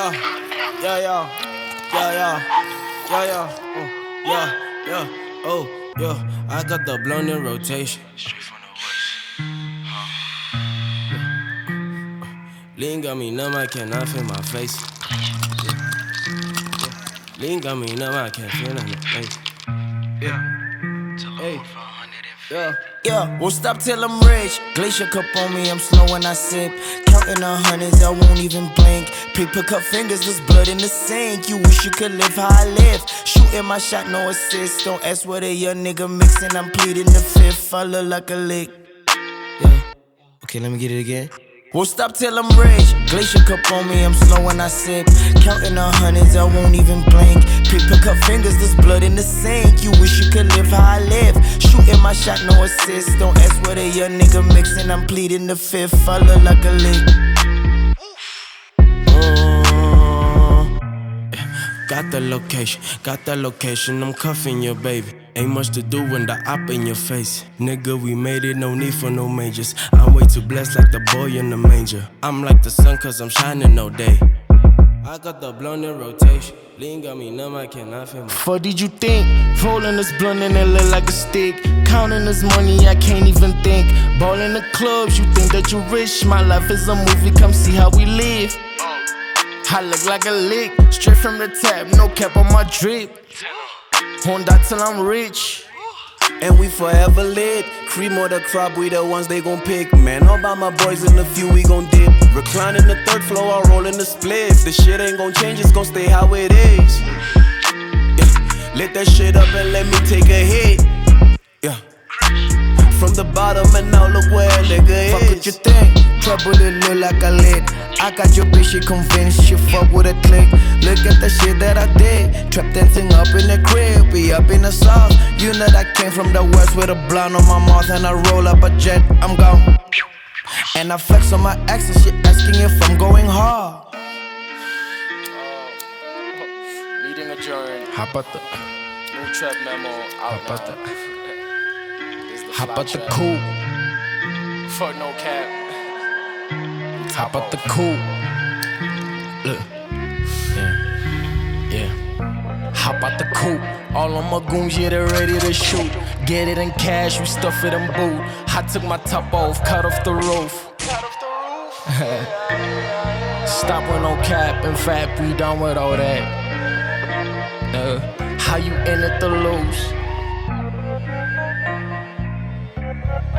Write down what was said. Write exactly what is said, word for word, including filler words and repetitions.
yeah, yeah, yeah, yeah, yeah, yeah, yeah, oh, yeah, yeah, oh, yeah. I got the blown in rotation. Straight from the west. Lean got me numb, I cannot feel my face. Lean got me numb, I can't feel nothing. Yeah. Hey. Yeah. Yeah, won't stop till I'm rich. Glacier cup on me, I'm slow when I sip. Counting the hundreds, I won't even blink. Paper cup fingers, there's blood in the sink. You wish you could live how I live. Shooting my shot, no assist. Don't ask what a young nigga mixing. I'm pleading the fifth. I look like a lick. Yeah. Okay, let me get it again. Won't stop till I'm rich. Glacier cup on me, I'm slow when I sip. Counting the hundreds, I won't even blink. Paper cup fingers, there's blood in the sink. You wish you could live how I live. Shooting my shot, no assist. Don't ask what a young nigga mixing. I'm pleading the fifth. I look like a lick. Got the location, got the location, I'm cuffing your baby. Ain't much to do when the op in your face. Nigga, we made it, no need for no majors. I'm way too blessed like the boy in the manger. I'm like the sun cause I'm shining no day. I got the blunt in rotation. Lean got me numb, I cannot feel my. What did you think? Rolling this blunt and it look like a stick. Counting this money, I can't even think. Ball in the clubs, you think that you rich. My life is a movie, come see how we live. I look like a lick, straight from the tap, no cap on my drip. Won't die till I'm rich. And we forever lit. Cream or the crop, we the ones they gon' pick. Man, all by my boys in a few, we gon' dip. Reclining the third floor, I roll in the spliff. The shit ain't gon' change, it's gon' stay how it is. Yeah. Lit that shit up and let me take a hit. Yeah. From the bottom and now look where a nigga is. Fuck what you think? Trouble it look like a lid. I got your bitch, she convinced she fuck with a click. Look at the shit that I did. Trap dancing up in the crib, be up in the south. You know that came from the west with a blunt on my mouth and I roll up a jet, I'm gone. And I flex on my ex and she asking if I'm going hard. Uh, meeting adjourned. How about the New trap memo out How about now. the The How about the trap. cool? Fuck no cap. How about the cool? Look, yeah, yeah. How about the cool? All on my goons, yeah, they ready to shoot. Get it in cash, we stuff it in boot. I took my top off, cut off the roof. Cut off the roof. Stop with no cap, in fact, we done with all that. Uh, how you in it to lose?